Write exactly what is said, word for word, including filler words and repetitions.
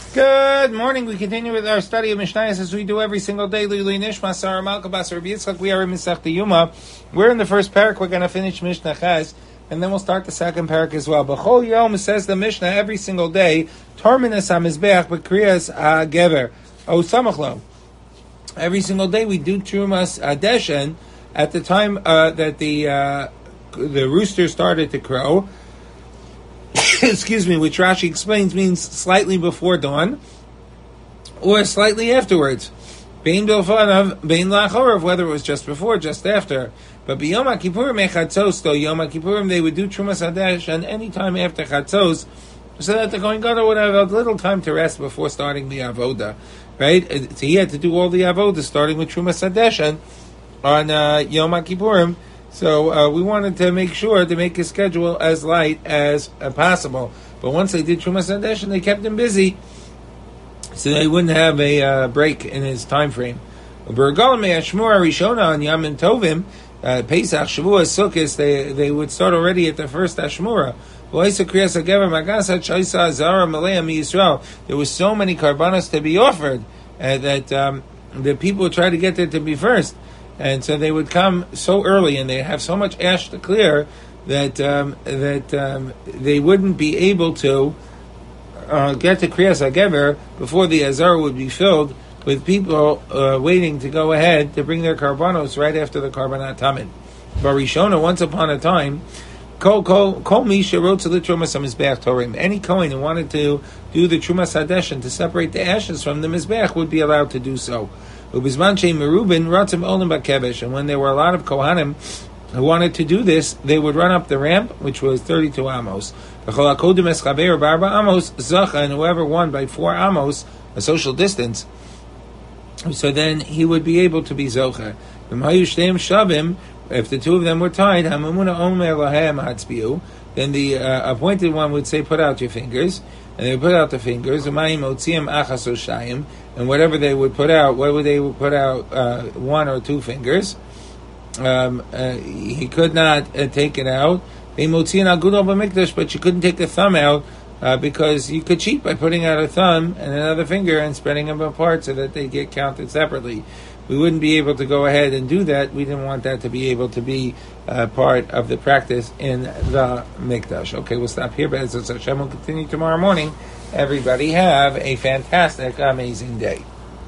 Good morning. We continue with our study of Mishnayos as we do every single day. Lili Nishma Sarah Malka Bas Rabbi Yitzchak. We are in Masechta Yuma. We're in the first parak. We're going to finish Mishnah Ches, and then we'll start the second parak as well. B'chol Yom says the Mishnah every single day. Terminus HaMizbeach B'kriyas HaGever O Samachlo. Every single day we do Trumas Adeshen at the time uh, that the uh, the rooster started to crow. Excuse me, which Rashi explains means slightly before dawn or slightly afterwards. Bein bilfanav, bein lachorav, whether it was just before, just after. But b'yom HaKippurim echatzos, though Yom HaKippurim, they would do Trumas Hadesh and any time after chatzos, so that the Kohen Gadol would have a little time to rest before starting the avoda, right? So he had to do all the avoda, starting with Trumas Hadesh on uh, Yom HaKippurim. So uh, we wanted to make sure to make his schedule as light as uh, possible. But once they did Trumas Hadesh, they kept him busy, so they wouldn't have a uh, break in his time frame. Bergalim Ashmura Rishona on Yom Tovim, uh, Pesach, Shavuos, Sukkot, they they would start already at the first Ashmura. There was so many karbanos to be offered uh, that um, the people would try to get there to be first. And so they would come so early, and they have so much ash to clear that um, that um, they wouldn't be able to uh, get to Kriyas HaGever before the Azar would be filled with people uh, waiting to go ahead to bring their karbanos right after the Karbanat Tamid. Barishona, once upon a time, Kol Kol Kol Misha wrote to the Trumas HaMizbeach Torim. Any Kohen who wanted to do the Trumas Hadeshen to separate the ashes from the Mizbeach would be allowed to do so. And when there were a lot of Kohanim who wanted to do this, they would run up the ramp, which was thirty-two amos. And whoever won by four amos, a social distance, so then he would be able to be Zocha. If the two of them were tied, then the uh, appointed one would say, put out your fingers. And they would put out the fingers. And whatever they would put out, what would they would put out? Uh, one or two fingers. Um, uh, he could not uh, take it out. But you couldn't take the thumb out uh, because you could cheat by putting out a thumb and another finger and spreading them apart so that they get counted separately. We wouldn't be able to go ahead and do that. We didn't want that to be able to be uh, part of the practice in the Mikdash. Okay, we'll stop here. But as Hashem will continue tomorrow morning. Everybody have a fantastic, amazing day.